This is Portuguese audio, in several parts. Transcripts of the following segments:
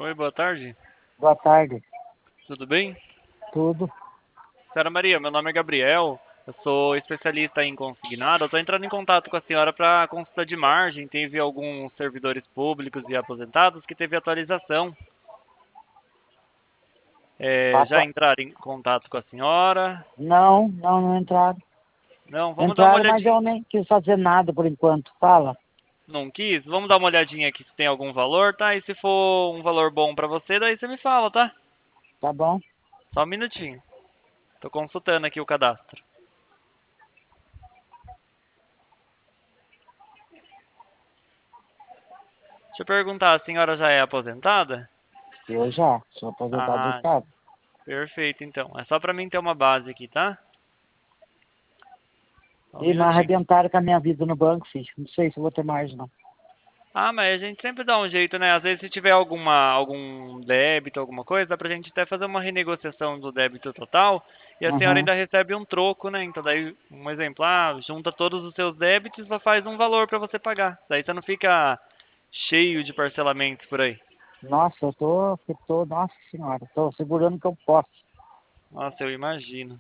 Oi, boa tarde. Boa tarde. Tudo bem? Tudo? Senhora Maria, meu nome é Gabriel. Eu sou especialista em consignado. Eu estou entrando em contato com a senhora para consulta de margem. Teve alguns servidores públicos e aposentados que teve atualização. Já Atua... entraram em contato com a senhora? Não entraram. Não, vamos dar uma Entraram, mas olhadinha. eu nem quis fazer nada por enquanto. Fala. Não quis? Vamos dar uma olhadinha aqui se tem algum valor, tá? E se for um valor bom para você, daí você me fala, tá? Tá bom? Só um minutinho. Estou consultando aqui o cadastro. Deixa eu perguntar, a senhora já é aposentada? Eu já sou aposentado do Ah, Estado. perfeito, então. É só pra mim ter uma base aqui, tá? Só um E me minutinho. arrebentaram com a minha vida no banco, filho. Não sei se eu vou ter margem, não. Ah, mas a gente sempre dá um jeito, né? Às vezes se tiver algum débito, alguma coisa, dá pra gente até fazer uma renegociação do débito total e a senhora Uhum. ainda recebe um troco, né? Então daí, um exemplo, junta todos os seus débitos e só faz um valor pra você pagar. Daí você não fica cheio de parcelamentos por aí. Nossa, nossa senhora, tô segurando o que eu posso. Nossa, eu imagino.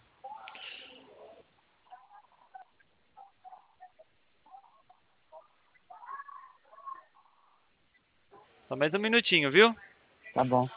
Só mais um minutinho, viu? Tá bom.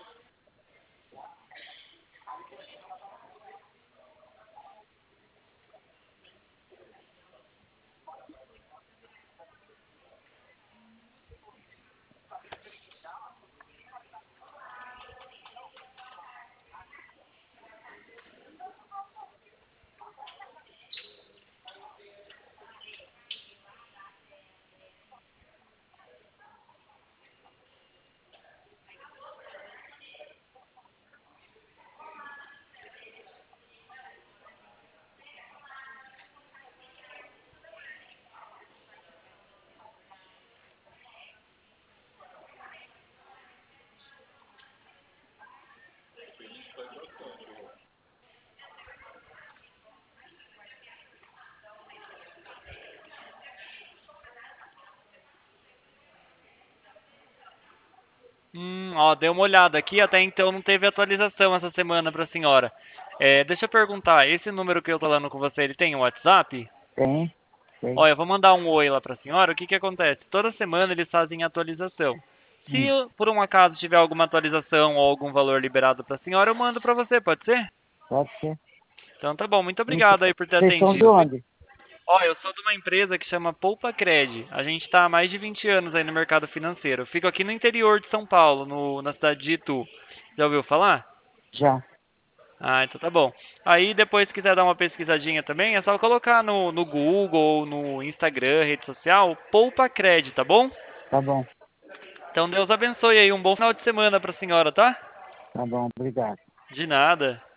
Ó, dei uma olhada aqui, até então não teve atualização essa semana para a senhora. Deixa eu perguntar, esse número que eu tô falando com você, ele tem um WhatsApp? Tem. Olha, eu vou mandar um oi lá para a senhora. O que que acontece? Toda semana eles fazem atualização. Se Hum, por um acaso tiver alguma atualização ou algum valor liberado para a senhora, eu mando para você, pode ser? pode ser. Então tá bom, muito Então, obrigado aí por ter vocês são de atendido, viu? onde? Ó, eu sou de uma empresa que chama Poupa Cred. A gente está há mais de 20 anos aí no mercado financeiro. Eu fico aqui no interior de São Paulo, na cidade de Itu. Já ouviu falar? Já. Ah, então tá bom. Aí depois se quiser dar uma pesquisadinha também, é só colocar no Google ou no Instagram, rede social, Poupa Cred, tá bom? Tá bom. Então Deus abençoe aí, um bom final de semana pra senhora, tá? Tá bom. Obrigado. De nada.